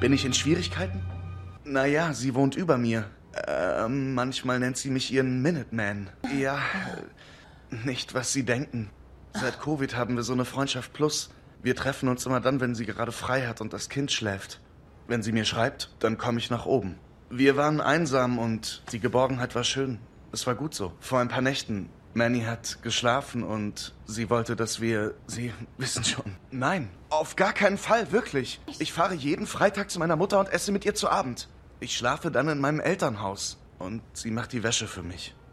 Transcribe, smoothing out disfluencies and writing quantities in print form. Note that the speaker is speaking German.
Bin ich in Schwierigkeiten? Naja, sie wohnt über mir. Manchmal nennt sie mich ihren Minuteman. Ja, nicht, was Sie denken. Seit Covid haben wir so eine Freundschaft plus. Wir treffen uns immer dann, wenn sie gerade frei hat und das Kind schläft. Wenn sie mir schreibt, dann komme ich nach oben. Wir waren einsam und die Geborgenheit war schön. Es war gut so. Vor ein paar Nächten. Manny hat geschlafen und sie wollte, dass wir... Sie wissen schon. Nein, auf gar keinen Fall, wirklich. Ich fahre jeden Freitag zu meiner Mutter und esse mit ihr zu Abend. Ich schlafe dann in meinem Elternhaus und sie macht die Wäsche für mich.